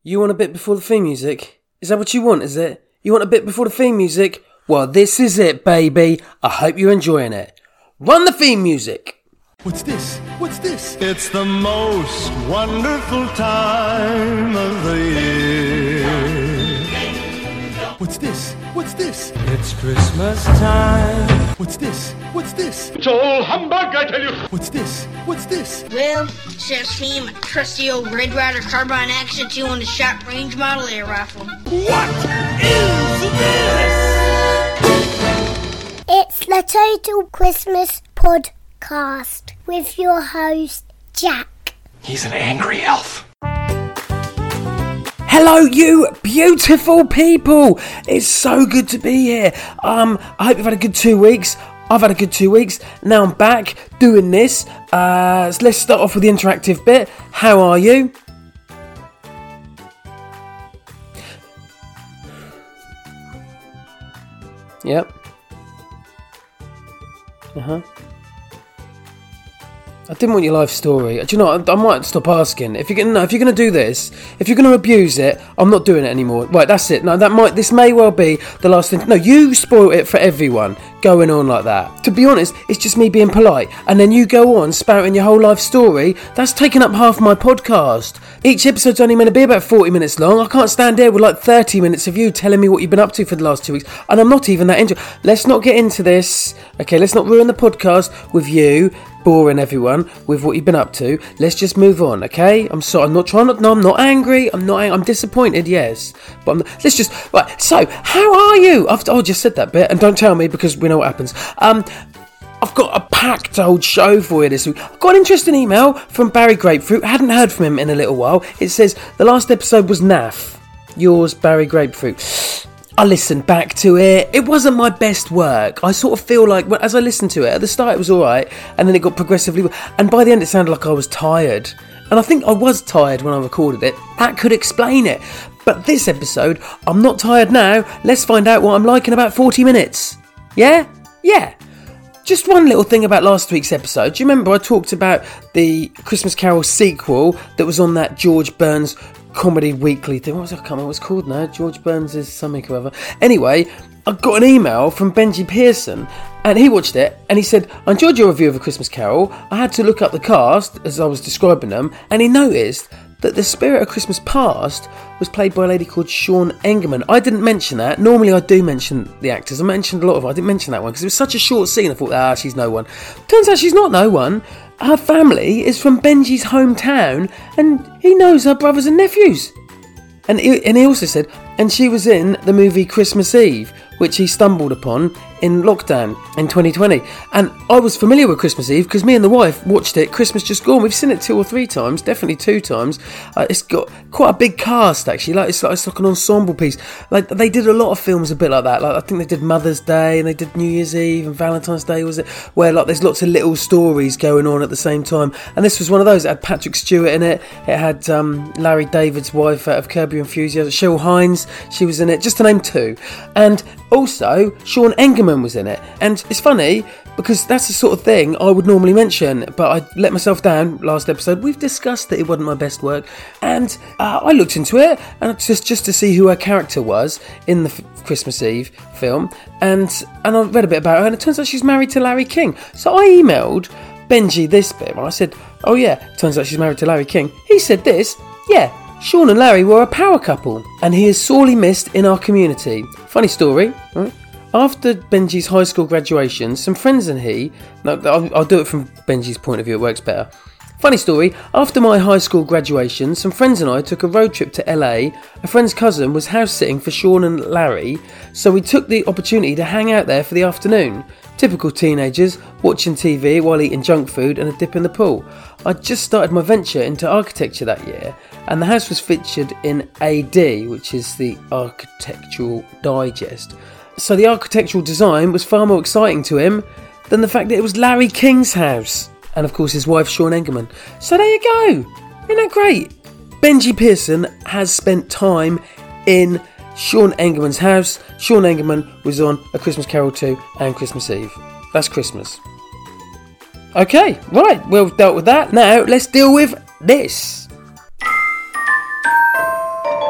You want a bit before the theme music? Is that what you want, is it? You want a bit before the theme music? Well, this is it, baby. I hope you're enjoying it. Run the theme music! What's this? What's this? It's the most wonderful time of the year. What's this? What's this? It's Christmas time. What's this? What's this? It's all humbug, I tell you. What's this? What's this? Well, it's me and my trusty old Red Ryder Carbine Action 2 on the short range model air rifle. What is this? It's the Total Christmas Podcast with your host, Jack. He's an angry elf. Hello, you beautiful people! It's so good to be here. I hope you've had a good 2 weeks. I've had a good 2 weeks. Now I'm back doing this. So let's start off with the interactive bit. How are you? Yep. I didn't want your life story. Do you know what? I might stop asking. If you're gonna do this, if you're gonna abuse it, I'm not doing it anymore. Right, that's it. No, this may well be the last thing. No, you spoil it for everyone going on like that. To be honest, it's just me being polite, and then you go on spouting your whole life story. That's taking up half my podcast. Each episode's only meant to be about 40 minutes long. I can't stand here with like 30 minutes of you telling me what you've been up to for the last 2 weeks, and I'm not even that into it. Let's not get into this. Okay, let's not ruin the podcast with you boring everyone with what you've been up to. Let's just move on, okay? I'm sorry. I'm not angry. I'm disappointed, yes. But let's just... Right, so, how are you? I just said that bit, and don't tell me because we know what happens. I've got a packed old show for you this week. I've got an interesting email from Barry Grapefruit. I hadn't heard from him in a little while. It says, the last episode was naff. Yours, Barry Grapefruit. I listened back to it. It wasn't my best work. I sort of feel like, as I listened to it, at the start it was alright, and then it got progressively... And by the end it sounded like I was tired. And I think I was tired when I recorded it. That could explain it. But this episode, I'm not tired now. Let's find out what I'm like in about 40 minutes. Yeah? Yeah. Just one little thing about last week's episode. Do you remember I talked about the Christmas Carol sequel that was on that George Burns Comedy Weekly thing? What was it? I can't remember what it's called now. George Burns is something or other. Anyway, I got an email from Benji Pearson, and he watched it, and he said, I enjoyed your review of A Christmas Carol. I had to look up the cast as I was describing them, and he noticed that the Spirit of Christmas Past was played by a lady called Sean Engerman. I didn't mention that. Normally I do mention the actors. I mentioned a lot of them. I didn't mention that one because it was such a short scene. I thought, she's no one. Turns out she's not no one. Her family is from Benji's hometown, and he knows her brothers and nephews. And he also said, and she was in the movie Christmas Eve, which he stumbled upon in lockdown in 2020. And I was familiar with Christmas Eve because me and the wife watched it Christmas Just Gone. We've seen it 2 or 3 times, definitely 2 times. It's got quite a big cast actually. It's like an ensemble piece. Like they did a lot of films a bit like that. Like I think they did Mother's Day and they did New Year's Eve and Valentine's Day, was it? Where like there's lots of little stories going on at the same time. And this was one of those. It had Patrick Stewart in it. It had Larry David's wife out of Curb Your Enthusiasm, Cheryl Hines. She was in it, just to name 2. And also, Sean Engerman was in it. And it's funny, because that's the sort of thing I would normally mention, but I let myself down last episode. We've discussed that it wasn't my best work, and I looked into it, and just to see who her character was in the Christmas Eve film, and I read a bit about her, and it turns out she's married to Larry King. So I emailed Benji this bit, and I said, oh yeah, turns out she's married to Larry King. He said this, yeah, Sean and Larry were a power couple, and he is sorely missed in our community. Funny story, right? After Benji's high school graduation, some friends and he... No, I'll do it from Benji's point of view, it works better. Funny story, after my high school graduation, some friends and I took a road trip to LA. A friend's cousin was house sitting for Sean and Larry, so we took the opportunity to hang out there for the afternoon. Typical teenagers, watching TV while eating junk food and a dip in the pool. I'd just started my venture into architecture that year, and the house was featured in AD, which is the Architectural Digest. So the architectural design was far more exciting to him than the fact that it was Larry King's house. And of course his wife Sean Engerman. So there you go. Isn't that great? Benji Pearson has spent time in Sean Engerman's house. Sean Engerman was on A Christmas Carol 2 and Christmas Eve. That's Christmas. Okay, right, we've dealt with that. Now let's deal with this.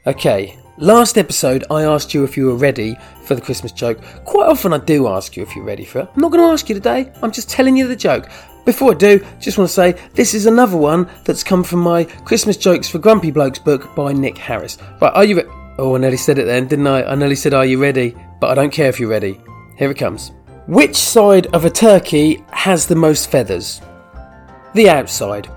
Okay, last episode I asked you if you were ready for the Christmas joke. Quite often I do ask you if you're ready for it. I'm not going to ask you today, I'm just telling you the joke. Before I do, just want to say this is another one that's come from my Christmas Jokes for Grumpy Blokes book by Nick Harris. Right, are you ready? Oh, I nearly said it then, didn't I? I nearly said, are you ready? But I don't care if you're ready. Here it comes. Which side of a turkey has the most feathers? The outside.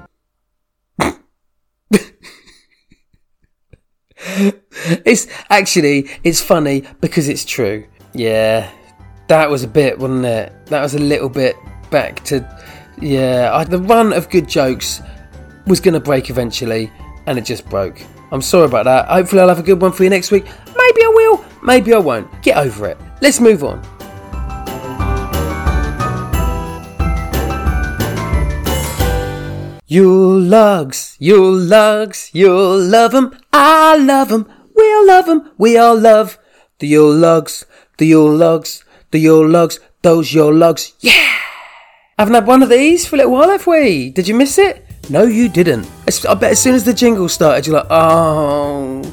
It's funny because it's true. Yeah, that was a bit, wasn't it? That was a little bit back to... Yeah, the run of good jokes was going to break eventually, and it just broke. I'm sorry about that. Hopefully I'll have a good one for you next week. Maybe I will, maybe I won't. Get over it. Let's move on. Yule logs, Yule logs, you'll love 'em, I love 'em, we'll love 'em, we all love the Yule logs, the Yule logs, the Yule logs, those Yule logs, yeah! Haven't had one of these for a little while, have we? Did you miss it? No, you didn't. I bet as soon as the jingle started, you're like, oh,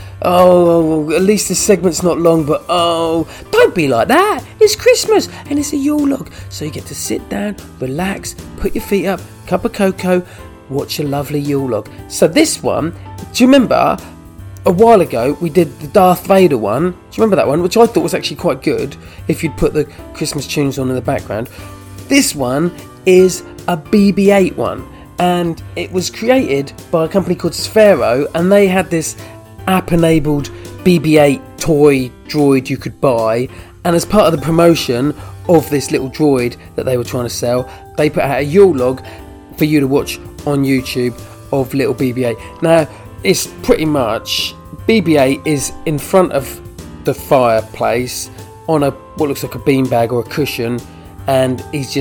at least this segment's not long, but don't be like that. It's Christmas and it's a Yule log. So you get to sit down, relax, put your feet up, cup of cocoa, watch a lovely Yule log. So this one, do you remember a while ago we did the Darth Vader one? Do you remember that one? Which I thought was actually quite good if you'd put the Christmas tunes on in the background. This one is a BB-8 one, and it was created by a company called Sphero, and they had this app-enabled BB-8 toy droid you could buy, and as part of the promotion of this little droid that they were trying to sell, they put out a Yule log for you to watch on YouTube of little BB-8. Now, it's pretty much BB-8 is in front of the fireplace on what looks like a beanbag or a cushion, and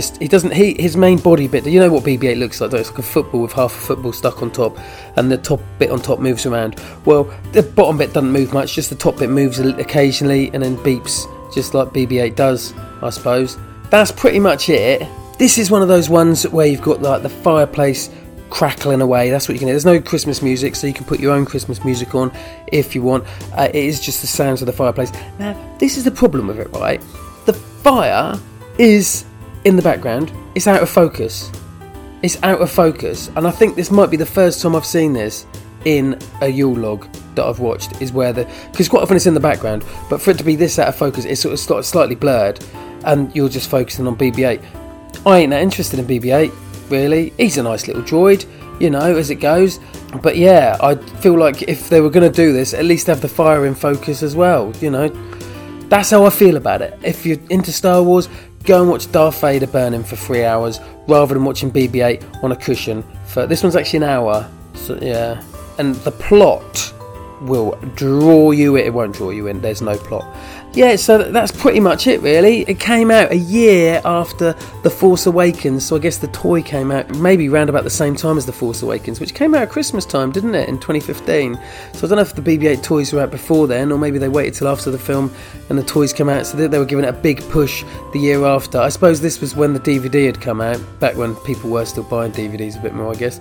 his main body bit, you know what BB-8 looks like? It's like a football with half a football stuck on top, and the top bit on top moves around. Well, the bottom bit doesn't move much, just the top bit moves occasionally and then beeps, just like BB-8 does, I suppose. That's pretty much it. This is one of those ones where you've got like the fireplace crackling away. That's what you can hear. There's no Christmas music, so you can put your own Christmas music on if you want. It is just the sounds of the fireplace. Now, this is the problem with it, right? The fire is in the background. It's out of focus. It's out of focus, and I think this might be the first time I've seen this in a Yule log that I've watched, is where because quite often it's in the background, but for it to be this out of focus, it's sort of slightly blurred, and you're just focusing on BB-8. I ain't that interested in BB-8, really. He's a nice little droid, you know, as it goes. But yeah, I feel like if they were going to do this, at least have the fire in focus as well, you know. That's how I feel about it. If you're into Star Wars, go and watch Darth Vader burning for 3 hours rather than watching BB-8 on a cushion. This one's actually an hour, so yeah. And the plot will draw you in. It won't draw you in, there's no plot. Yeah, so that's pretty much it, really. It came out a year after The Force Awakens, so I guess the toy came out maybe round about the same time as The Force Awakens, which came out at Christmas time, didn't it, in 2015? So I don't know if the BB-8 toys were out before then, or maybe they waited till after the film and the toys came out, so they were giving it a big push the year after. I suppose this was when the DVD had come out, back when people were still buying DVDs a bit more, I guess.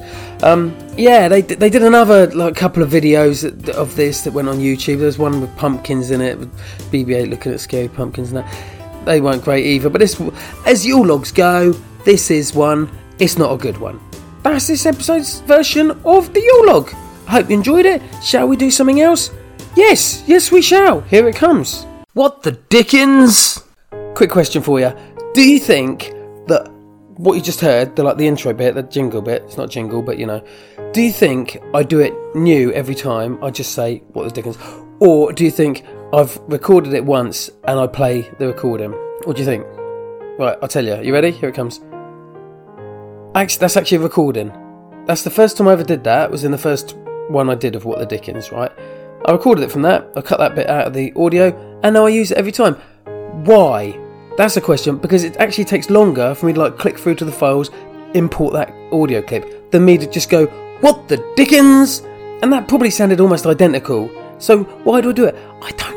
Yeah, they did another couple of videos of this that went on YouTube. There was one with pumpkins in it, with BB-8 looking at scary pumpkins and that. They weren't great either, but as Yule logs go, this is one. It's not a good one. That's this episode's version of the Yule log. I hope you enjoyed it. Shall we do something else? Yes we shall. Here it comes. What the dickens? Quick question for you. Do you think that what you just heard, the intro bit, the jingle bit, it's not jingle, but you know, do you think I do it new every time? I just say, what the dickens? Or do you think I've recorded it once and I play the recording? What do you think? Right, I'll tell you. You ready? Here it comes. Actually, that's actually a recording. That's the first time I ever did that. It was in the first one I did of What the Dickens, right? I recorded it from that. I cut that bit out of the audio, and now I use it every time. Why? That's a question, because it actually takes longer for me to click through to the files, import that audio clip, than me to just go, what the dickens? And that probably sounded almost identical. So why do I do it? I don't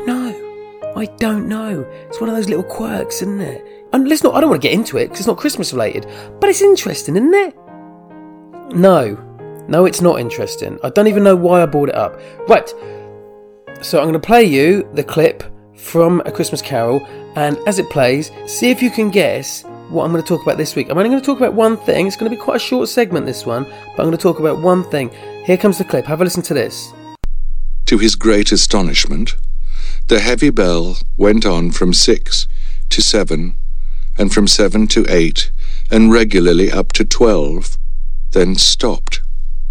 know. It's one of those little quirks, isn't it? And I don't want to get into it because it's not Christmas related, but it's interesting, isn't it? No, it's not interesting. I don't even know why I brought it up. Right, So I'm going to play you the clip from A Christmas Carol, and as it plays, see if you can guess what I'm going to talk about this week. I'm only going to talk about one thing. It's going to be quite a short segment, this one, but I'm going to talk about one thing. Here comes the clip. Have a listen to this. To his great astonishment, the heavy bell went on from 6 to 7, and from 7 to 8, and regularly up to 12, then stopped.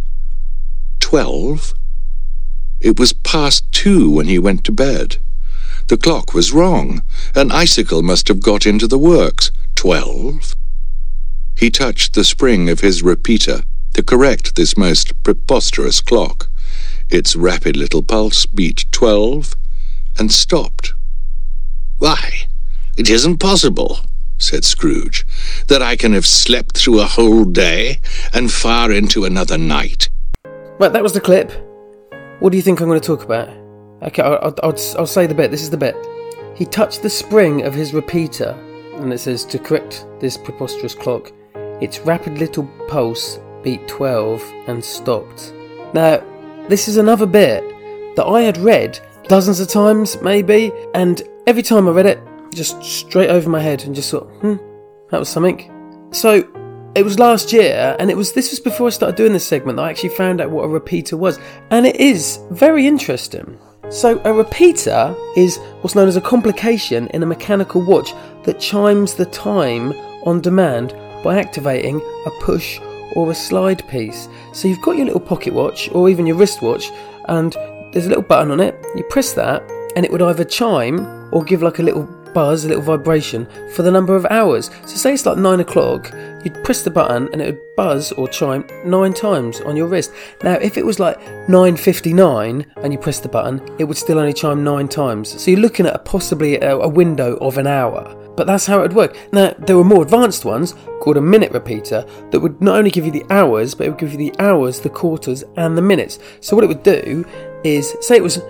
12? It was past 2 when he went to bed. The clock was wrong. An icicle must have got into the works. 12? He touched the spring of his repeater to correct this most preposterous clock. Its rapid little pulse beat 12 and stopped. "Why, it isn't possible," said Scrooge, "that I can have slept through a whole day and far into another night." Right, that was the clip. What do you think I'm going to talk about? Okay, I'll say the bit. This is the bit. He touched the spring of his repeater, and it says, to correct this preposterous clock, its rapid little pulse beat 12 and stopped. Now, this is another bit that I had read dozens of times, maybe, and every time I read it, just straight over my head and just thought, that was something. So, it was last year, and this was before I started doing this segment, that I actually found out what a repeater was, and it is very interesting. So, a repeater is what's known as a complication in a mechanical watch that chimes the time on demand by activating a push or a slide piece. So you've got your little pocket watch or even your wristwatch, and there's a little button on it. You press that and it would either chime or give like a little buzz, a little vibration for the number of hours. So say it's like 9 o'clock, you'd press the button and it would buzz or chime 9 times on your wrist. Now if it was like 9:59 and you press the button, it would still only chime 9 times. So you're looking at possibly a window of an hour. But that's how it would work. Now, there were more advanced ones called a minute repeater that would not only give you the hours, but it would give you the hours, the quarters, and the minutes. So what it would do is, say it was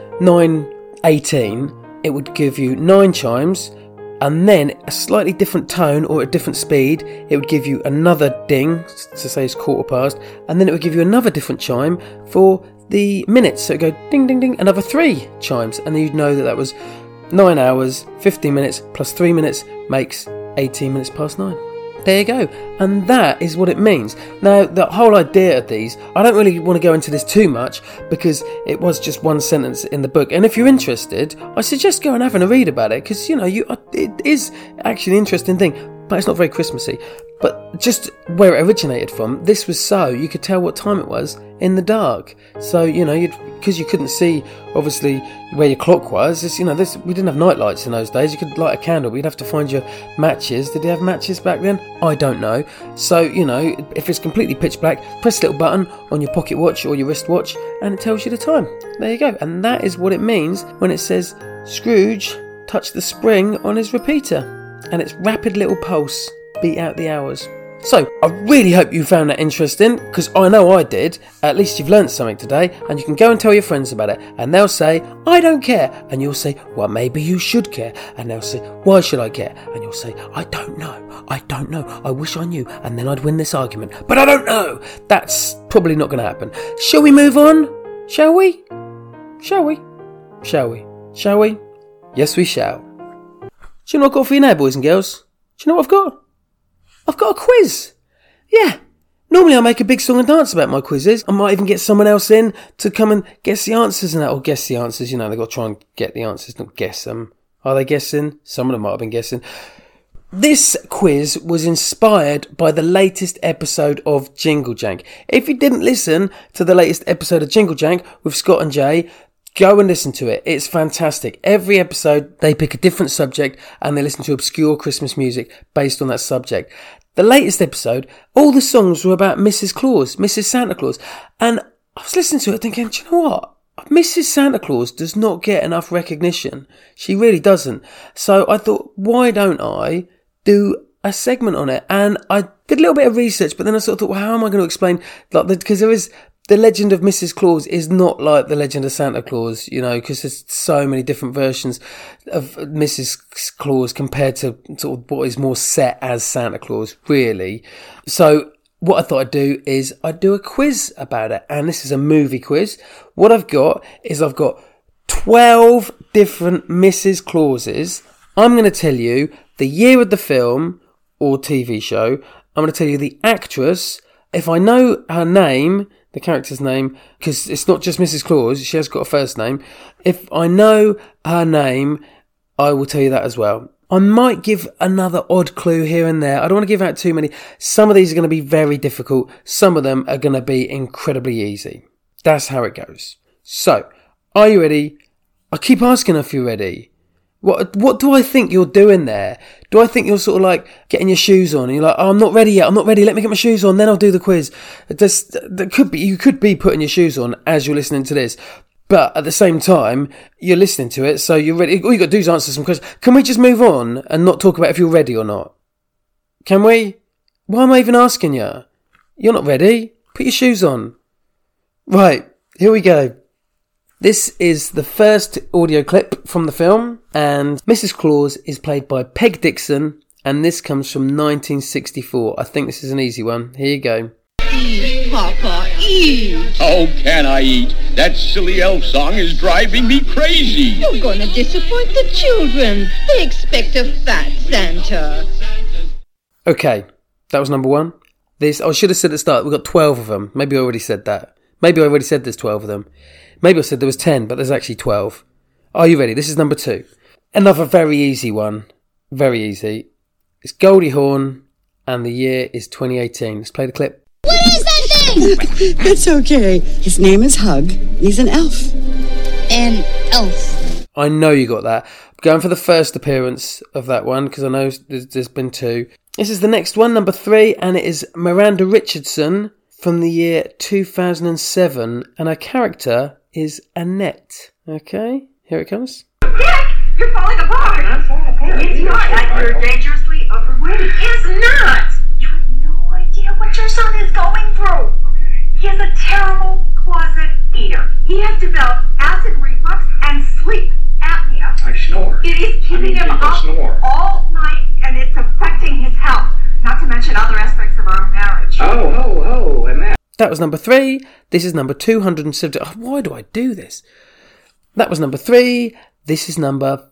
9:18, it would give you 9 chimes, and then a slightly different tone or a different speed. It would give you another ding, to say it's 1:15, and then it would give you another different chime for the minutes. So it would go ding, ding, ding, another 3 chimes, and then you'd know that was 9 hours, 15 minutes plus 3 minutes makes 18 minutes past 9. There you go. And that is what it means. Now, the whole idea of these, I don't really want to go into this too much because it was just one sentence in the book. And if you're interested, I suggest go and having a read about it because, it is actually an interesting thing, but it's not very Christmassy. But just where it originated from, this was so you could tell what time it was in the dark. So, because you couldn't see, obviously, where your clock was. We didn't have night lights in those days. You could light a candle, but you'd have to find your matches. Did they have matches back then? I don't know. So, if it's completely pitch black, press a little button on your pocket watch or your wristwatch, and it tells you the time. There you go. And that is what it means when it says, Scrooge touched the spring on his repeater, and its rapid little pulse beat out the hours. So, I really hope you found that interesting, because I know I did. At least you've learnt something today, and you can go and tell your friends about it, and they'll say, I don't care, and you'll say, well, maybe you should care, and they'll say, why should I care, and you'll say, I don't know, I wish I knew, and then I'd win this argument, but I don't know. That's probably not going to happen. Shall we move on? Shall we? Shall we? Shall we? Shall we? Yes, we shall. Do you know what I've got for you now, boys and girls? Do you know what I've got? I've got a quiz. Yeah. Normally I make a big song and dance about my quizzes. I might even get someone else in to come and guess the answers and that. Or guess the answers. They've got to try and get the answers, not guess them. Are they guessing? Some of them might have been guessing. This quiz was inspired by the latest episode of Jingle Jank. If you didn't listen to the latest episode of Jingle Jank with Scott and Jay, go and listen to it. It's fantastic. Every episode, they pick a different subject and they listen to obscure Christmas music based on that subject. The latest episode, all the songs were about Mrs. Claus, Mrs. Santa Claus. And I was listening to it thinking, do you know what? Mrs. Santa Claus does not get enough recognition. She really doesn't. So I thought, why don't I do a segment on it? And I did a little bit of research, but then I sort of thought, well, how am I going to explain? Because there is... The legend of Mrs. Claus is not like the legend of Santa Claus, because there's so many different versions of Mrs. Claus compared to sort of what is more set as Santa Claus, really. So what I thought I'd do is I'd do a quiz about it. And this is a movie quiz. What I've got 12 different Mrs. Clauses. I'm going to tell you the year of the film or TV show. I'm going to tell you the actress. If I know her name, the character's name, because it's not just Mrs. Claus, she has got a first name. If I know her name, I will tell you that as well. I might give another odd clue here and there. I don't want to give out too many. Some of these are going to be very difficult. Some of them are going to be incredibly easy. That's how it goes. So, are you ready? I keep asking if you're ready. What do I think you're doing there? Do I think you're sort of like getting your shoes on and you're like, oh, I'm not ready yet, let me get my shoes on, then I'll do the quiz. You could be putting your shoes on as you're listening to this, but at the same time, you're listening to it, so you're ready. All you got to do is answer some questions. Can we just move on and not talk about if you're ready or not? Can we? Why am I even asking you? You're not ready. Put your shoes on. Right, here we go. This is the first audio clip from the film, and Mrs. Claus is played by Peg Dixon, and this comes from 1964. I think this is an easy one. Here you go. Eat, Papa, eat. How can I eat? That silly elf song is driving me crazy. You're going to disappoint the children. They expect a fat Santa. Okay, that was number one. I should have said at the start, we've got 12 of them. Maybe I already said that. Maybe I already said there's 12 of them. Maybe I said there was 10, but there's actually 12. Are you ready? This is number 2. Another very easy one. Very easy. It's Goldie Hawn, and the year is 2018. Let's play the clip. What is that thing? It's okay. His name is Hug. He's an elf. An elf. I know you got that. I'm going for the first appearance of that one, because I know there's been 2. This is the next one, number 3, and it is Miranda Richardson from the year 2007, and her character is Annette. Okay, here it comes. Dick, you're falling apart. It's not like you're dangerously overweight. It's not. You have no idea what your son is going through. He is a terrible closet eater. He has developed acid reflux and sleep apnea. I snore. It is keeping him up all night, and it's affecting his health. Not to mention other aspects of our marriage. Oh, and that. That was number 3. This is number 270. Oh, why do I do this? That was number 3. This is number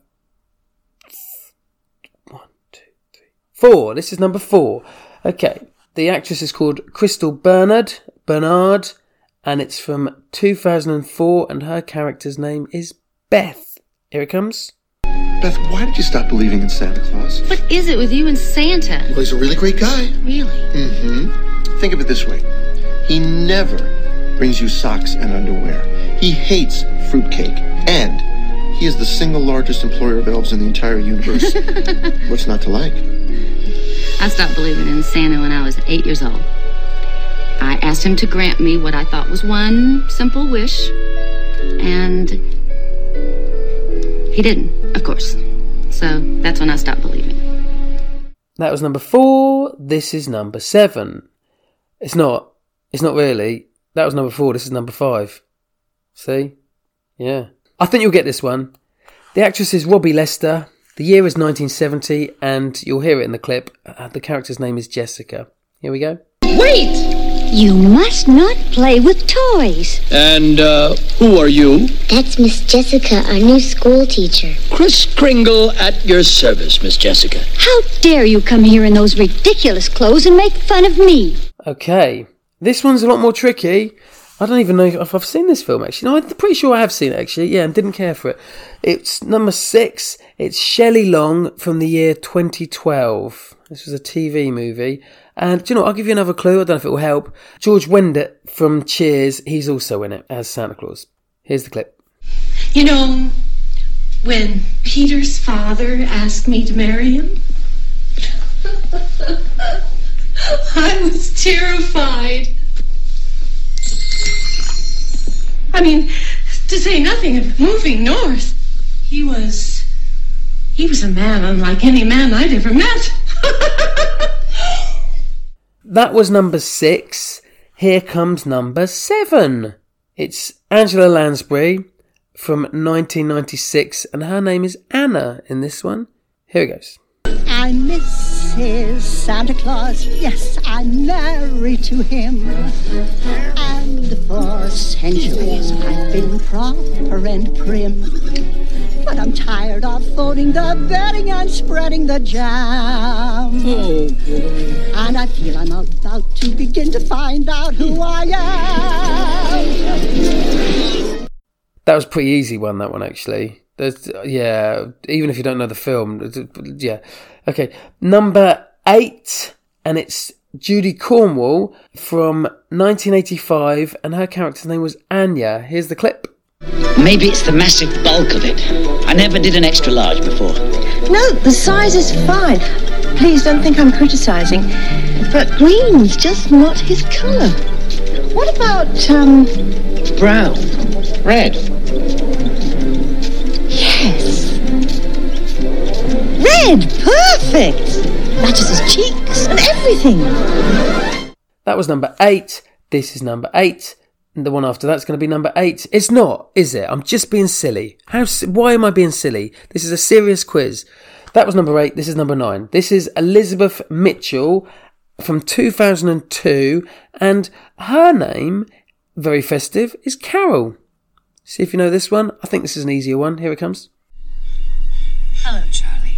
4. This is number 4. Okay. The actress is called Crystal Bernard, and it's from 2004, and her character's name is Beth. Here it comes. Beth, why did you stop believing in Santa Claus? What is it with you and Santa? Well, he's a really great guy. Really? Mm-hmm. Think of it this way. He never brings you socks and underwear. He hates fruitcake. And he is the single largest employer of elves in the entire universe. What's not to like? I stopped believing in Santa when I was 8 years old. I asked him to grant me what I thought was one simple wish, and he didn't, of course. So that's when I stopped believing. That was number 4. This is number 7. It's not really. That was number 4. This is number 5. See? Yeah. I think you'll get this one. The actress is Robbie Lester. The year is 1970, and you'll hear it in the clip. The character's name is Jessica. Here we go. Wait! You must not play with toys. And, who are you? That's Miss Jessica, our new school teacher. Kris Kringle at your service, Miss Jessica. How dare you come here in those ridiculous clothes and make fun of me? Okay. This one's a lot more tricky. I don't even know if I've seen this film, actually. No, I'm pretty sure I have seen it, actually. Yeah, and didn't care for it. It's number 6. It's Shelley Long from the year 2012. This was a TV movie. And, do you know what? I'll give you another clue. I don't know if it will help. George Wendt from Cheers, he's also in it as Santa Claus. Here's the clip. You know, when Peter's father asked me to marry him, I was terrified. I mean, to say nothing of moving north. He was a man unlike any man I'd ever met. That was number 6. Here comes number 7. It's Angela Lansbury from 1996, and her name is Anna in this one. Here it goes. I'm Mrs. Santa Claus. Yes, I'm married to him. And And for centuries I've been proper and prim. But I'm tired of folding the bedding and spreading the jam. Oh, boy. And I feel I'm about to begin to find out who I am. That was a pretty easy one, that one, actually. Even if you don't know the film. Yeah. Okay, number 8, and it's Judy Cornwall from 1985, and her character's name was Anya. Here's the clip. Maybe it's the massive bulk of it. I never did an extra large before. No, the size is fine. Please don't think I'm criticizing. But green's just not his colour. What about, brown? Red? Yes. Red! Perfect! Matches his cheeks and everything. That was number 8. This is number 8. The one after that's going to be number 8. It's not, is it? I'm just being silly. Why am I being silly? This is a serious quiz. That was number 8. This is number 9. This is Elizabeth Mitchell from 2002. And her name, very festive, is Carol. See if you know this one. I think this is an easier one. Here it comes. Hello, Charlie.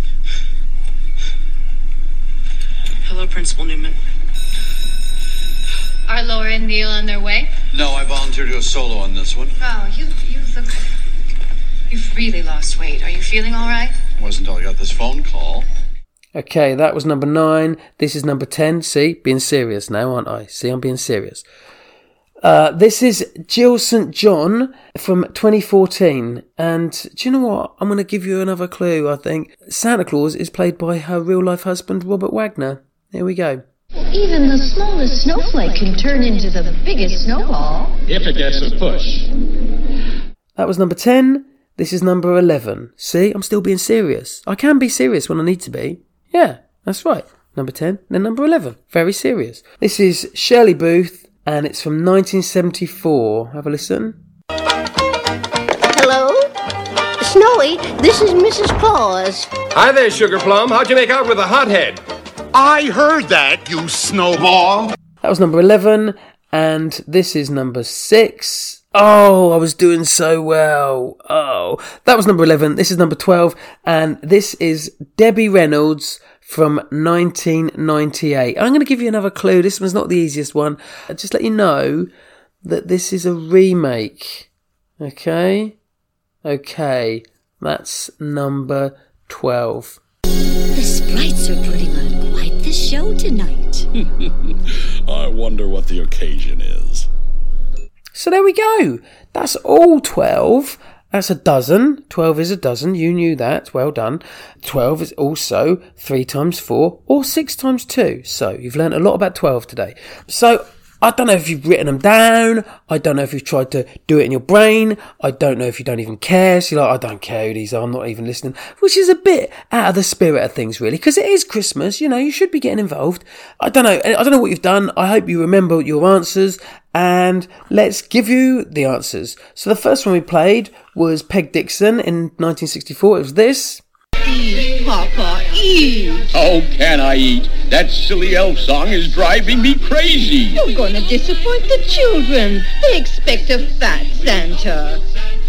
Hello, Principal Newman. Are Laura and Neil on their way? No, I volunteered to do a solo on this one. Oh, you look... You've really lost weight. Are you feeling all right? It wasn't until I got this phone call. Okay, that was number 9. This is number 10. See, being serious now, aren't I? See, I'm being serious. This is Jill St. John from 2014. And do you know what? I'm going to give you another clue, I think. Santa Claus is played by her real-life husband, Robert Wagner. Here we go. Even the smallest snowflake can turn into the biggest snowball. If it gets a push. That was number 10. This is number 11. See, I'm still being serious. I can be serious when I need to be. Yeah, that's right. Number 10, then number 11. Very serious. This is Shirley Booth, and it's from 1974. Have a listen. Hello? Snowy, this is Mrs. Claus. Hi there, Sugar Plum. How'd you make out with a hothead? I heard that, you snowball. That was number 11, and this is number 6. Oh, I was doing so well. Oh, that was number 11. This is number 12, and this is Debbie Reynolds from 1998. I'm going to give you another clue. This one's not the easiest one. I'll just let you know that this is a remake. Okay, that's number 12. The Sprites are putting on quite the show tonight. I wonder what the occasion is. So there we go. That's all 12. That's a dozen. 12 is a dozen. You knew that. Well done. 12 is also 3 times 4 or 6 times 2. So you've learned a lot about 12 today. So I don't know if you've written them down. I don't know if you've tried to do it in your brain. I don't know if you don't even care. So you're like, I don't care who these are. I'm not even listening. Which is a bit out of the spirit of things, really. Because it is Christmas. You know, you should be getting involved. I don't know what you've done. I hope you remember your answers. And let's give you the answers. So the first one we played was Peg Dixon in 1964. It was this. Eat, Papa, eat. How can I eat? That silly elf song is driving me crazy. You're gonna disappoint the children. They expect a fat Santa.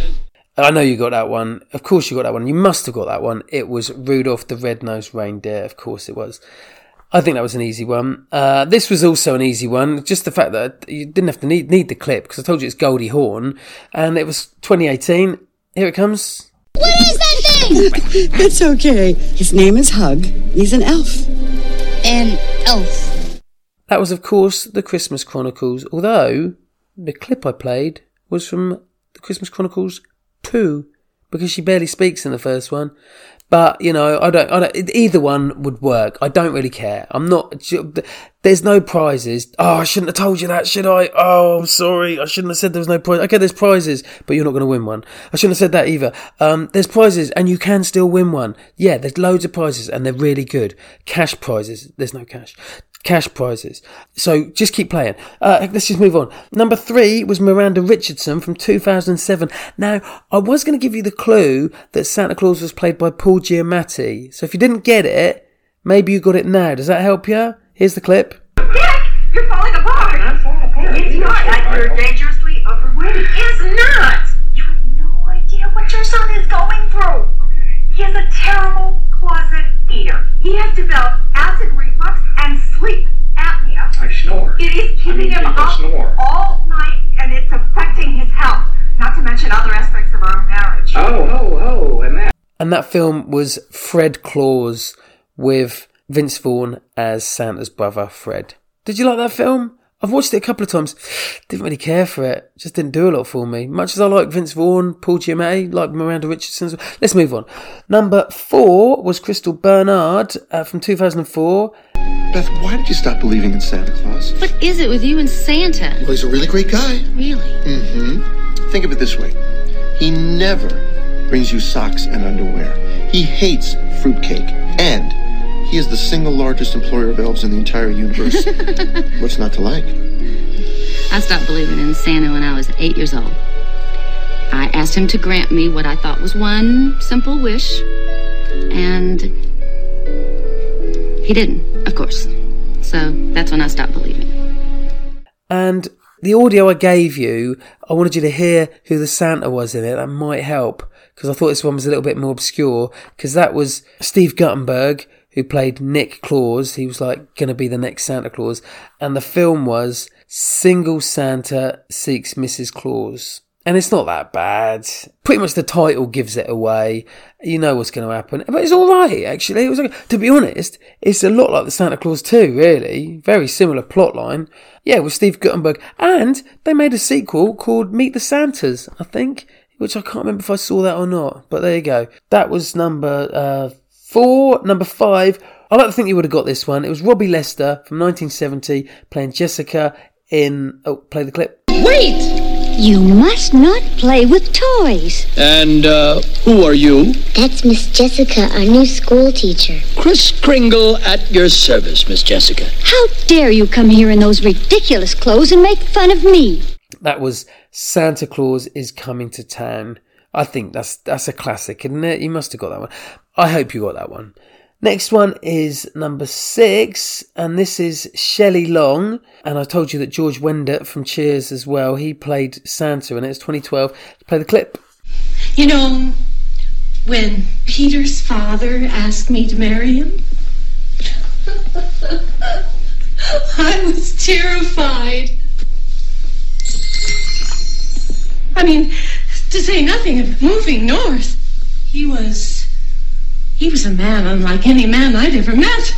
I know you got that one. Of course you got that one. You must have got that one. It was Rudolph the Red-Nosed Reindeer. Of course it was. I think that was an easy one. This was also an easy one. Just the fact that you didn't have to need the clip, because I told you it's Goldie Hawn. And it was 2018. Here it comes. What is that thing? It's okay. His name is Hug. He's an elf. An elf. That was, of course, The Christmas Chronicles. Although, the clip I played was from The Christmas Chronicles 2. Because she barely speaks in the first one. But, you know, I don't, either one would work. I don't really care. There's no prizes. Oh, I shouldn't have told you that, should I? Oh, I'm sorry. I shouldn't have said there was no prize. Okay, there's prizes, but you're not going to win one. I shouldn't have said that either. There's prizes and you can still win one. Yeah, there's loads of prizes and they're really good. Cash prizes. There's no cash. Cash prizes. So just keep playing. Let's just move on. Number 3 was Miranda Richardson from 2007. Now, I was going to give you the clue that Santa Claus was played by Paul Giamatti. So if you didn't get it, maybe you got it now. Does that help you? Here's the clip. Dick, you're falling apart. It's not. you're dangerously overweight. It's not! You have no idea what your son is going through. He is a terrible closet eater. He has developed acid reflux and sleep apnea. I snore. It is keeping him up all night, and it's affecting his health. Not to mention other aspects of our marriage. And that film was Fred Claus with Vince Vaughn as Santa's brother, Fred. Did you like that film? I've watched it a couple of times. Didn't really care for it. Just didn't do a lot for me. Much as I like Vince Vaughn, Paul Giamatti, like Miranda Richardson. Let's move on. Number 4 was Crystal Bernard from 2004. Beth, why did you stop believing in Santa Claus? What is it with you and Santa? Well, he's a really great guy. Really? Mm-hmm. Think of it this way. He never brings you socks and underwear. He hates fruitcake. And he is the single largest employer of elves in the entire universe. What's not to like? I stopped believing in Santa when I was 8 years old. I asked him to grant me what I thought was one simple wish, and he didn't, of course. So that's when I stopped believing. And the audio I gave you, I wanted you to hear who the Santa was in it. That might help, because I thought this one was a little bit more obscure, because that was Steve Guttenberg, who played Nick Claus. He was like going to be the next Santa Claus. And the film was Single Santa Seeks Mrs. Claus. And it's not that bad. Pretty much the title gives it away. You know what's going to happen. But it's all right, actually. It was okay. To be honest, it's a lot like the Santa Claus 2, really. Very similar plotline. Yeah, with Steve Guttenberg. And they made a sequel called Meet the Santas, I think, which I can't remember if I saw that or not. But there you go. That was number 4. Number 5, I like to think you would have got this one. It was Robbie Lester from 1970 playing Jessica in... Oh, play the clip. Wait! You must not play with toys. And, who are you? That's Miss Jessica, our new school teacher. Chris Kringle at your service, Miss Jessica. How dare you come here in those ridiculous clothes and make fun of me? That was Santa Claus is Coming to Town. I think that's a classic, isn't it? You must have got that one. I hope you got that one. Next one is number 6, and this is Shelley Long. And I told you that George Wendt from Cheers as well, he played Santa, and it's 2012. Let's play the clip. You know, when Peter's father asked me to marry him, I was terrified. I mean, to say nothing of moving north. He was a man unlike any man I'd ever met.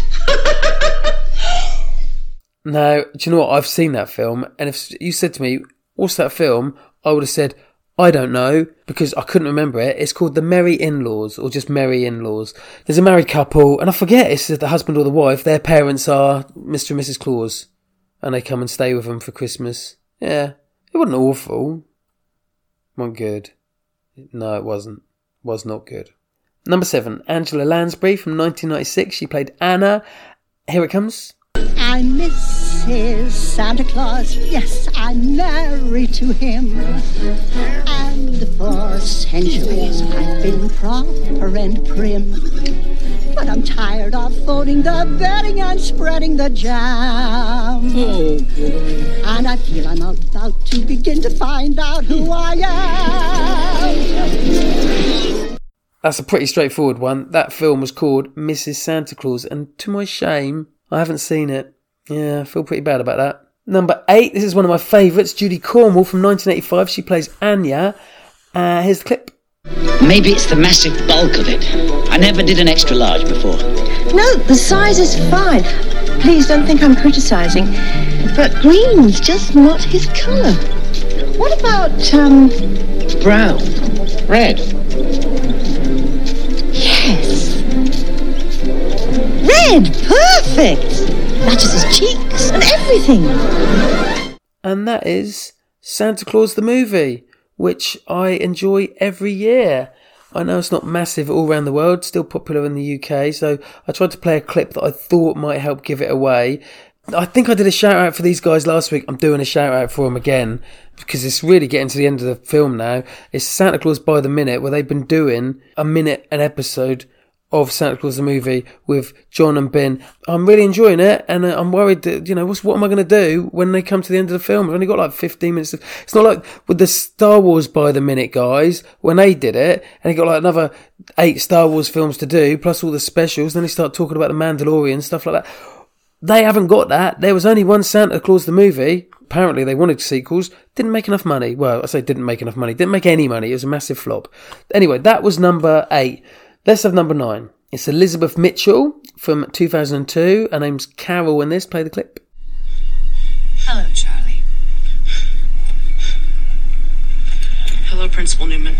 Now, do you know what? I've seen that film, and if you said to me, what's that film? I would have said, I don't know, because I couldn't remember it. It's called The Merry In-Laws, or just Merry In-Laws. There's a married couple, and I forget it's the husband or the wife. Their parents are Mr. and Mrs. Claus, and they come and stay with them for Christmas. Yeah, it wasn't awful. It wasn't good. No, it wasn't. It was not good. Number 7, Angela Lansbury from 1996. She played Anna. Here it comes. I'm Mrs. Santa Claus. Yes, I'm married to him. And for centuries I've been proper and prim. But I'm tired of folding the bedding and spreading the jam. Oh, boy. And I feel I'm about to begin to find out who I am. That's a pretty straightforward one. That film was called Mrs. Santa Claus, and to my shame, I haven't seen it. Yeah, I feel pretty bad about that. Number 8, this is one of my favourites, Judy Cornwall from 1985. She plays Anya. Here's the clip. Maybe it's the massive bulk of it. I never did an extra large before. No, the size is fine. Please don't think I'm criticizing. But green's just not his colour. What about, Brown. Red. Yes. Red! Perfect! Matches his cheeks and everything. And that is Santa Claus the movie, which I enjoy every year. I know it's not massive all around the world, still popular in the UK, so I tried to play a clip that I thought might help give it away. I think I did a shout out for these guys last week. I'm doing a shout out for them again, because it's really getting to the end of the film now. It's Santa Claus by the Minute, where they've been doing a minute an episode of Santa Claus the movie with John and Ben. I'm really enjoying it, and I'm worried that, what am I going to do when they come to the end of the film? I've only got like 15 minutes. It's not like with the Star Wars by the minute guys, when they did it, and they got like another 8 Star Wars films to do, plus all the specials, then they start talking about the Mandalorian, stuff like that. They haven't got that. There was only one Santa Claus the movie. Apparently they wanted sequels. Didn't make enough money. Well, I say didn't make enough money. Didn't make any money. It was a massive flop. Anyway, that was number 8. Let's have number 9. It's Elizabeth Mitchell from 2002. Her name's Carol in this. Play the clip. Hello, Charlie. Hello, Principal Newman.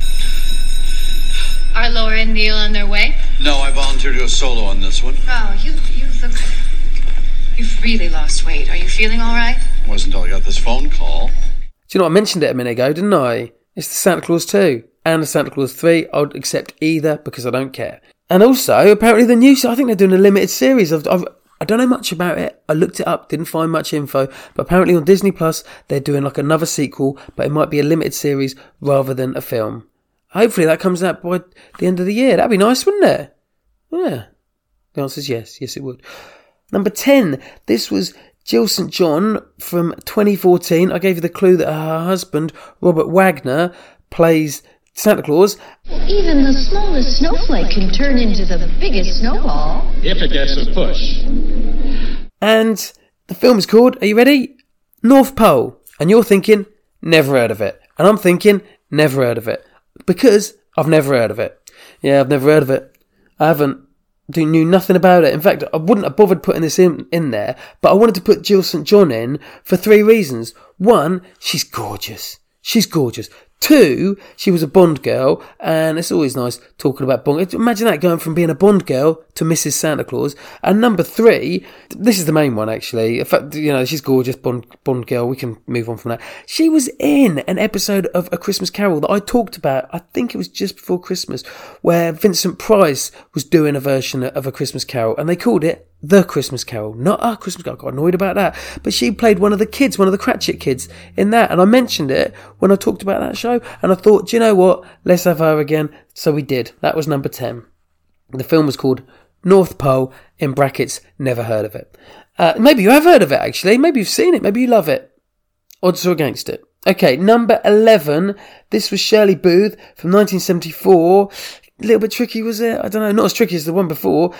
Are Laura and Neil on their way? No, I volunteered to do a solo on this one. Oh, you look... You've really lost weight. Are you feeling all right? It wasn't until I got this phone call. Do you know, I mentioned it a minute ago, didn't I? It's the Santa Claus 2 and the Santa Claus 3. I'd accept either because I don't care. And also, apparently the new... I think they're doing a limited series. I don't know much about it. I looked it up, didn't find much info. But apparently on Disney Plus, they're doing like another sequel, but it might be a limited series rather than a film. Hopefully that comes out by the end of the year. That'd be nice, wouldn't it? Yeah. The answer is yes. Yes, it would. Number 10. This was Jill St. John from 2014. I gave you the clue that her husband, Robert Wagner, plays Santa Claus. Even the smallest snowflake can turn into the biggest snowball. If it gets a push. And the film is called, are you ready? North Pole. And you're thinking, never heard of it. And I'm thinking, never heard of it. Because I've never heard of it. Yeah, I've never heard of it. I knew nothing about it. In fact, I wouldn't have bothered putting this in there, but I wanted to put Jill St. John in for 3 reasons. 1, she's gorgeous. She's gorgeous. 2, she was a Bond girl, and it's always nice talking about Bond. Imagine that, going from being a Bond girl to Mrs. Santa Claus. And number 3, this is the main one actually. In fact, she's gorgeous, Bond girl. We can move on from that. She was in an episode of A Christmas Carol that I talked about. I think it was just before Christmas, where Vincent Price was doing a version of A Christmas Carol, and they called it The Christmas Carol, not A Christmas Carol. I got annoyed about that. But she played one of the kids, one of the Cratchit kids in that. And I mentioned it when I talked about that show. And I thought, do you know what? Let's have her again. So we did. That was number 10. The film was called North Pole, in brackets, never heard of it. Maybe you have heard of it, actually. Maybe you've seen it. Maybe you love it. Odds are against it. Okay, number 11. This was Shirley Booth from 1974. A little bit tricky, was it? I don't know. Not as tricky as the one before.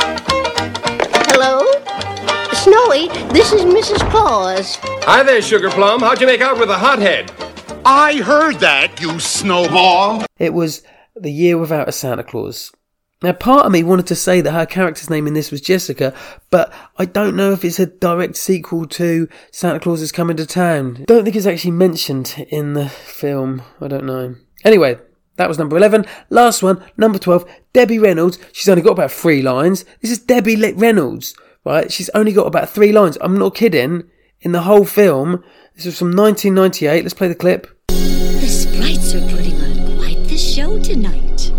Hello? Snowy, this is Mrs. Claus. Hi there, Sugar Plum. How'd you make out with a hothead? I heard that, you snowball. It was The Year Without a Santa Claus. Now, part of me wanted to say that her character's name in this was Jessica, but I don't know if it's a direct sequel to Santa Claus is Coming to Town. Don't think it's actually mentioned in the film. I don't know. Anyway, that was number 11. Last one, number 12, Debbie Reynolds. She's only got about 3 lines. This is Debbie Reynolds, right? She's only got about 3 lines. I'm not kidding. In the whole film. This was from 1998. Let's play the clip. The Sprites are putting on quite the show tonight.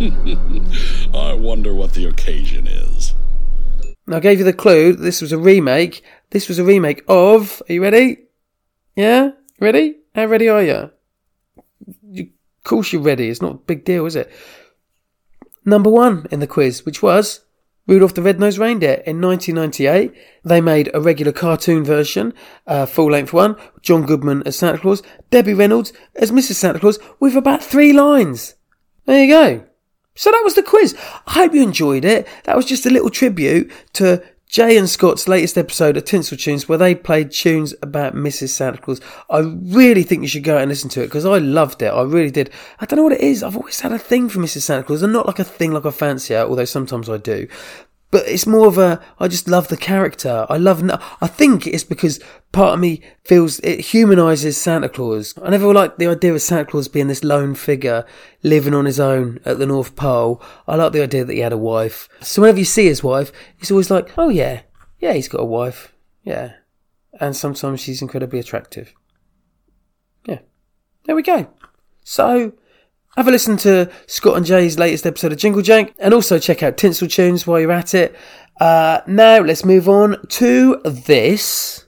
I wonder what the occasion is. Now, I gave you the clue. This was a remake. This was a remake of... Are you ready? Yeah? Ready? How ready are you? Of course you're ready. It's not a big deal, is it? Number 1 in the quiz, which was Rudolph the Red-Nosed Reindeer. In 1998, they made a regular cartoon version, full-length one, John Goodman as Santa Claus, Debbie Reynolds as Mrs. Santa Claus, with about 3 lines. There you go. So that was the quiz. I hope you enjoyed it. That was just a little tribute to Jay and Scott's latest episode of Tinsel Tunes, where they played tunes about Mrs. Santa Claus. I really think you should go out and listen to it, because I loved it. I really did. I don't know what it is. I've always had a thing for Mrs. Santa Claus, and not like a thing like I fancy her, although sometimes I do. But it's more of I just love the character. I think it's because part of me feels it humanises Santa Claus. I never liked the idea of Santa Claus being this lone figure living on his own at the North Pole. I like the idea that he had a wife. So whenever you see his wife, it's always like, oh yeah, he's got a wife. Yeah. And sometimes she's incredibly attractive. Yeah. There we go. So have a listen to Scott and Jay's latest episode of Jingle Jank, and also check out Tinsel Tunes while you're at it. Now let's move on to this.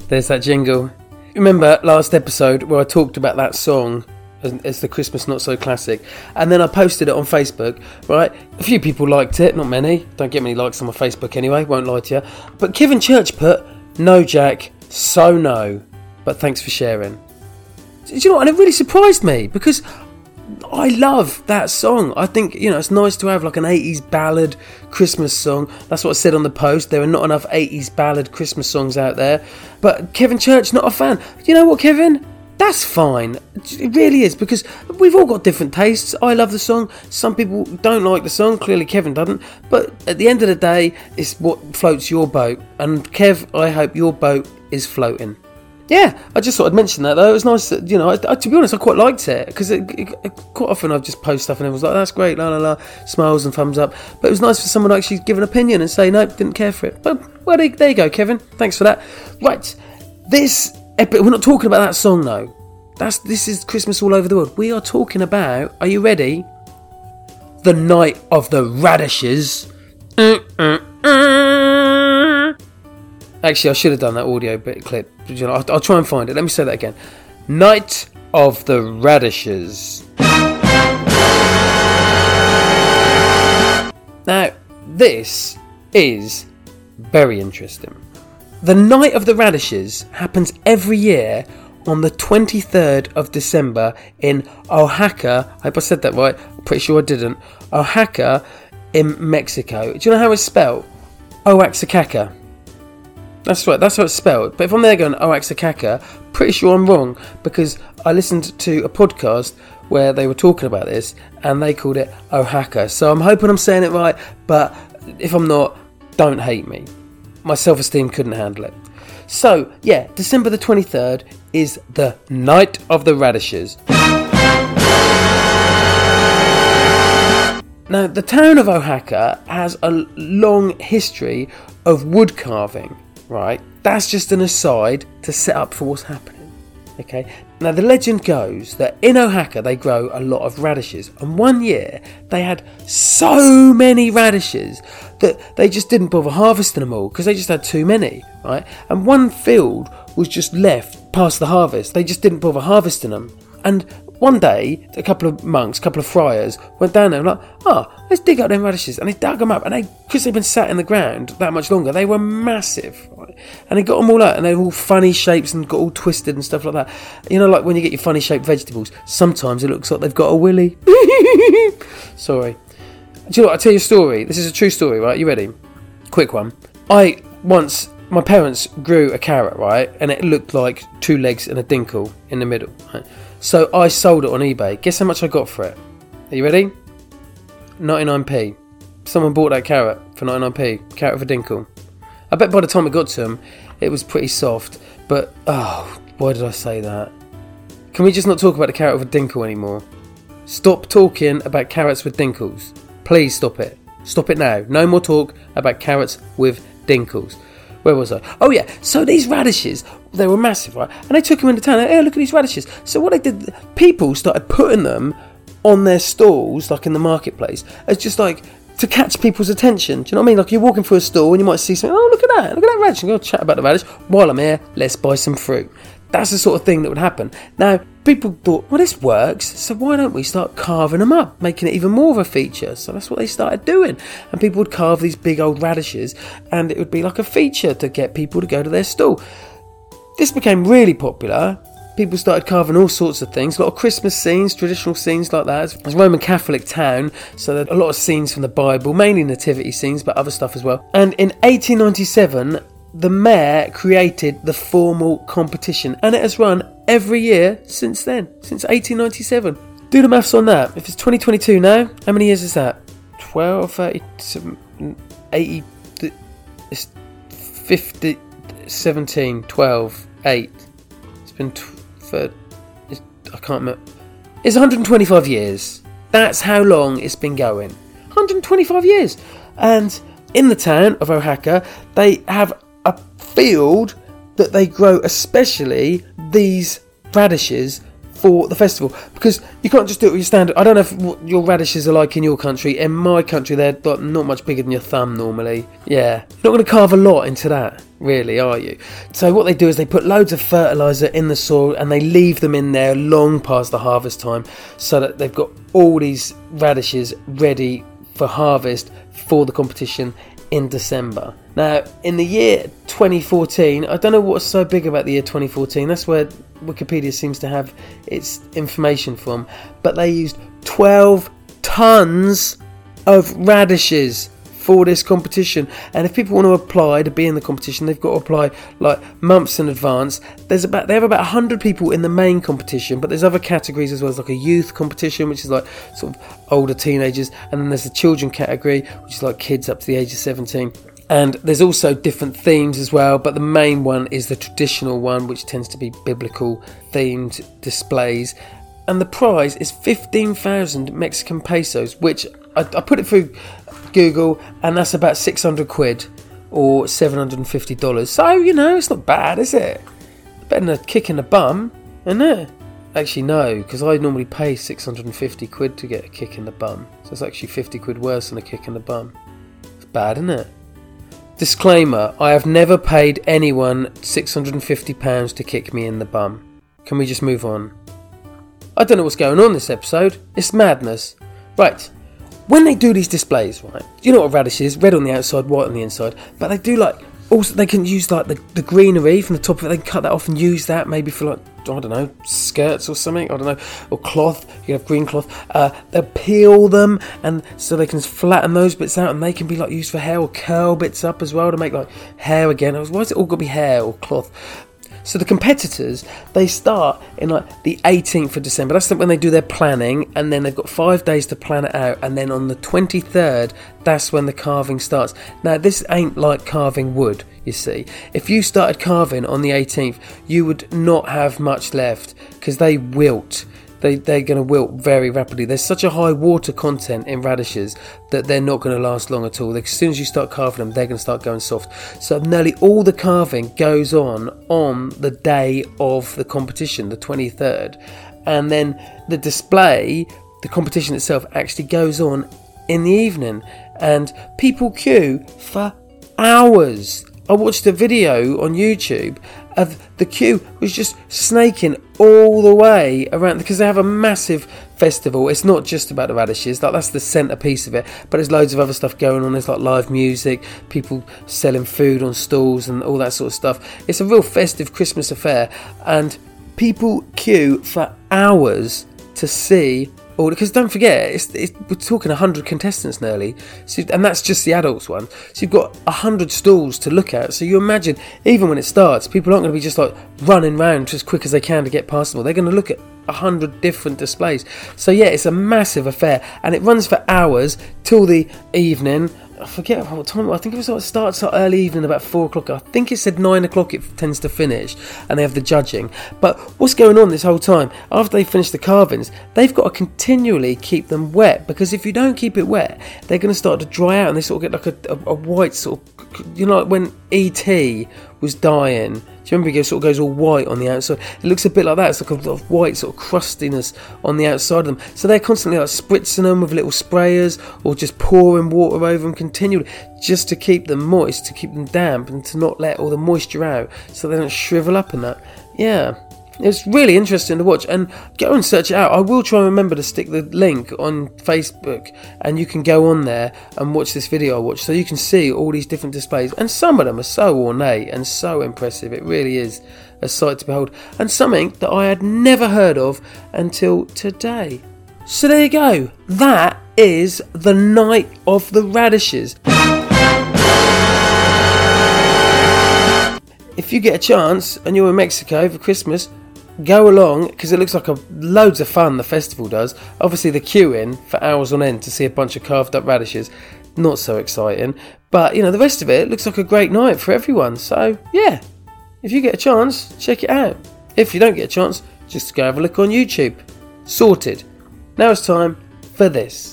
There's that jingle. Remember last episode where I talked about that song as the Christmas Not So Classic, and then I posted it on Facebook, right? A few people liked it, not many. Don't get many likes on my Facebook anyway, won't lie to you. But Kevin Church put, "No, Jack, so no, but thanks for sharing." Do you know what? And it really surprised me, because I love that song. I think, it's nice to have like an 80s ballad Christmas song. That's what I said on the post. There are not enough 80s ballad Christmas songs out there. But Kevin Church, not a fan. You know what, Kevin? That's fine. It really is, because we've all got different tastes. I love the song. Some people don't like the song. Clearly Kevin doesn't. But at the end of the day, it's what floats your boat. And Kev, I hope your boat is floating. Yeah, I just thought I'd mention that though. It was nice that, to be honest, I quite liked it, because quite often I've just post stuff and everyone's like, "That's great, la la la," smiles and thumbs up. But it was nice for someone to actually give an opinion and say, "No, didn't care for it." But, well, there you go, Kevin. Thanks for that. Right, we're not talking about that song though. This is Christmas all over the world. We are talking about, are you ready? The Night of the Radishes. Actually, I should have done that audio bit clip. I'll try and find it. Let me say that again. Night of the Radishes. Now, this is very interesting. The Night of the Radishes happens every year on the 23rd of December in Oaxaca. I hope I said that right. I'm pretty sure I didn't. Oaxaca in Mexico. Do you know how it's spelled? Oaxaca. That's right, that's how it's spelled. But if I'm there going Oaxaca, pretty sure I'm wrong, because I listened to a podcast where they were talking about this and they called it Oaxaca. So I'm hoping I'm saying it right, but if I'm not, don't hate me. My self-esteem couldn't handle it. So, yeah, December the 23rd is the Night of the Radishes. Now, the town of Oaxaca has a long history of wood carving, right? That's just an aside to set up for what's happening. Okay. Now, the legend goes that in Oaxaca they grow a lot of radishes, and one year they had so many radishes that they just didn't bother harvesting them all because they just had too many, right? And one field was just left past the harvest. They just didn't bother harvesting them. And one day, a couple of friars went down there and let's dig up them radishes. And they dug them up, and because they've been sat in the ground that much longer, they were massive, right? And they got them all out, and they were all funny shapes and got all twisted and stuff like that. You know, like when you get your funny shaped vegetables, sometimes it looks like they've got a willy. Sorry. Do you know what? I'll tell you a story. This is a true story, right? You ready? Quick one. My parents grew a carrot, right? And it looked like two legs and a dinkle in the middle, right? So I sold it on eBay. Guess how much I got for it? Are you ready? 99p. Someone bought that carrot for 99p. Carrot with a dinkle. I bet by the time it got to them, it was pretty soft. But, why did I say that? Can we just not talk about the carrot with a dinkle anymore? Stop talking about carrots with dinkles. Please stop it. Stop it now. No more talk about carrots with dinkles. Where was I? Oh yeah, so these radishes, they were massive, right? And they took them into town. Hey, look at these radishes. So what they did, people started putting them on their stalls, like in the marketplace, as just like to catch people's attention. Do you know what I mean? Like you're walking through a stall and you might see something, look at that radish. I'm going to chat about the radish. While I'm here, let's buy some fruit. That's the sort of thing that would happen. Now, people thought, well, this works, so why don't we start carving them up, making it even more of a feature? So that's what they started doing. And people would carve these big old radishes, and it would be like a feature to get people to go to their stall. This became really popular. People started carving all sorts of things, a lot of Christmas scenes, traditional scenes like that. It's a Roman Catholic town, so there are a lot of scenes from the Bible, mainly nativity scenes, but other stuff as well. And in 1897, the mayor created the formal competition, and it has run every year since then, since 1897. Do the maths on that. If it's 2022 now, how many years is that? 12, 30, 80, 50, 17, 12, 8. It's been, I can't remember. It's 125 years. That's how long it's been going. 125 years. And in the town of Oaxaca, they have a field that they grow especially these radishes for the festival, because you can't just do it with your standard. I don't know what your radishes are like in your country. In my country, they're not much bigger than your thumb normally. Yeah, you're not going to carve a lot into that. really, are you? So what they do is they put loads of fertiliser in the soil and they leave them in there long past the harvest time, so that they've got all these radishes ready for harvest for the competition in December. Now, in the year 2014, I don't know what's so big about the year 2014, that's where Wikipedia seems to have its information from, but they used 12 tons of radishes for this competition. And if people want to apply to be in the competition, they've got to apply like months in advance. They have about 100 people in the main competition, but there's other categories as well. There's like a youth competition, which is like sort of older teenagers, and then there's the children category, which is like kids up to the age of 17. And there's also different themes as well, but the main one is the traditional one, which tends to be biblical themed displays. And the prize is 15,000 Mexican pesos, which I put it through Google, and that's about 600 quid or $750. So, you know, it's not bad, is it? Better than a kick in the bum, isn't it? Actually, no, because I normally pay 650 quid to get a kick in the bum. So it's actually 50 quid worse than a kick in the bum. It's bad, isn't it? Disclaimer, I have never paid anyone £650 to kick me in the bum. Can we just move on? I don't know what's going on this episode. It's madness. Right. When they do these displays, right, you know what a radish is? Red on the outside, white on the inside. But they do like, also they can use like the greenery from the top of it. They can cut that off and use that maybe for like, I don't know, skirts or something, I don't know, or cloth. You can have green cloth. They'll peel them, and so they can flatten those bits out, and they can be like used for hair or curl bits up as well to make like hair again. Why is it all got to be hair or cloth? So the competitors, they start in like the 18th of December. That's when they do their planning, and then they've got 5 days to plan it out. And then on the 23rd, that's when the carving starts. Now, this ain't like carving wood, you see. If you started carving on the 18th, you would not have much left because they wilt. They're going to wilt very rapidly. There's such a high water content in radishes that they're not going to last long at all. As soon as you start carving them, they're going to start going soft. So nearly all the carving goes on the day of the competition, the 23rd. And then the display, the competition itself, actually goes on in the evening. And people queue for hours. I watched a video on YouTube of the queue was just snaking all the way around, because they have a massive festival. It's not just about the radishes, like that's the centrepiece of it, but there's loads of other stuff going on. There's like live music, people selling food on stalls and all that sort of stuff. It's a real festive Christmas affair, and people queue for hours to see all, because don't forget, we're talking 100 contestants nearly, so, and that's just the adults one. So you've got 100 stalls to look at. So you imagine, even when it starts, people aren't going to be just like running around as quick as they can to get past them all. They're going to look at 100 different displays. So yeah, it's a massive affair, and it runs for hours till the evening. I forget what time. I think it starts at early evening, about 4 o'clock. I think it said 9 o'clock it tends to finish, and they have the judging. But what's going on this whole time? After they finish the carvings, they've got to continually keep them wet, because if you don't keep it wet, they're going to start to dry out, and they sort of get like a white sort of, you know, like when E.T. was dying. Do you remember it sort of goes all white on the outside? It looks a bit like that. It's like a white sort of crustiness on the outside of them. So they're constantly like spritzing them with little sprayers, or just pouring water over them continually, just to keep them moist, to keep them damp, and to not let all the moisture out so they don't shrivel up and that. Yeah, it's really interesting to watch, and go and search it out. I will try and remember to stick the link on Facebook, and you can go on there and watch this video I watched, so you can see all these different displays, and some of them are so ornate and so impressive. It really is a sight to behold, and something that I had never heard of until today. So there you go, that is the night of the radishes. If you get a chance and you're in Mexico for Christmas, go along, because it looks like loads of fun, the festival does. Obviously the queuing for hours on end to see a bunch of carved up radishes, not so exciting, but you know, the rest of it looks like a great night for everyone. So yeah, if you get a chance, check it out. If you don't get a chance, just go have a look on YouTube. Sorted. Now it's time for this.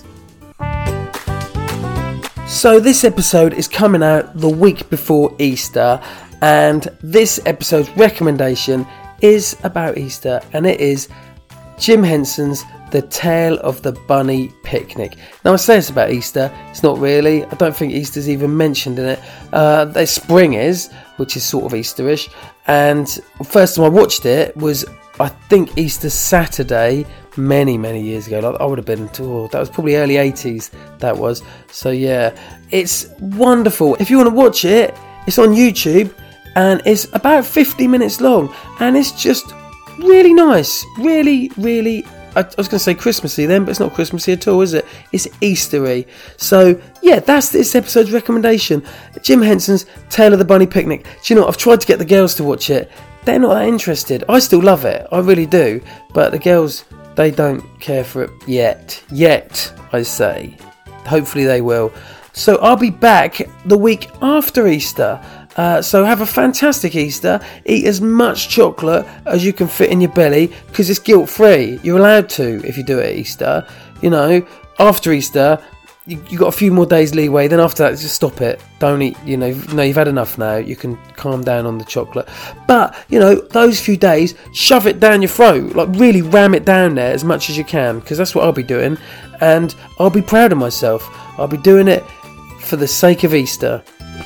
So this episode is coming out the week before Easter, and this episode's recommendation is about Easter, and it is Jim Henson's The Tale of the Bunny Picnic. Now, I say it's about Easter. It's not really. I don't think Easter's even mentioned in it. The spring is, which is sort of Easterish. And first time I watched it was, I think, Easter Saturday, many, many years ago. Like, I would have been, that was probably early 80s, that was. So, yeah, it's wonderful. If you want to watch it, it's on YouTube, and it's about 50 minutes long. And it's just really nice. Really, really I was going to say Christmassy then, but it's not Christmassy at all, is it? It's Eastery. So, yeah, that's this episode's recommendation. Jim Henson's Tale of the Bunny Picnic. Do you know what? I've tried to get the girls to watch it. They're not that interested. I still love it. I really do. But the girls, they don't care for it yet. Yet, I say. Hopefully they will. So I'll be back the week after Easter. So have a fantastic Easter. Eat as much chocolate as you can fit in your belly, because it's guilt-free. You're allowed to if you do it at Easter. You know, after Easter, you got a few more days leeway. Then after that, just stop it. Don't eat, no, you've had enough now. You can calm down on the chocolate. But, those few days, shove it down your throat. Like, really ram it down there as much as you can, because that's what I'll be doing. And I'll be proud of myself. I'll be doing it for the sake of Easter.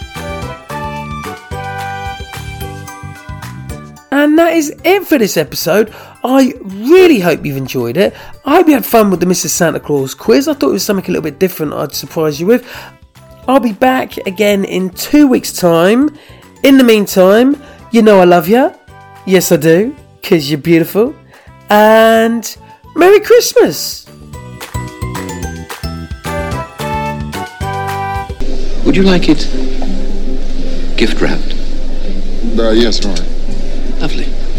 And that is it for this episode. I really hope you've enjoyed it. I hope you had fun with the Mrs. Santa Claus quiz. I thought it was something a little bit different I'd surprise you with. I'll be back again in 2 weeks' time. In the meantime, I love you. Yes, I do, because you're beautiful. And Merry Christmas. Would you like it gift wrapped? Yes, all right.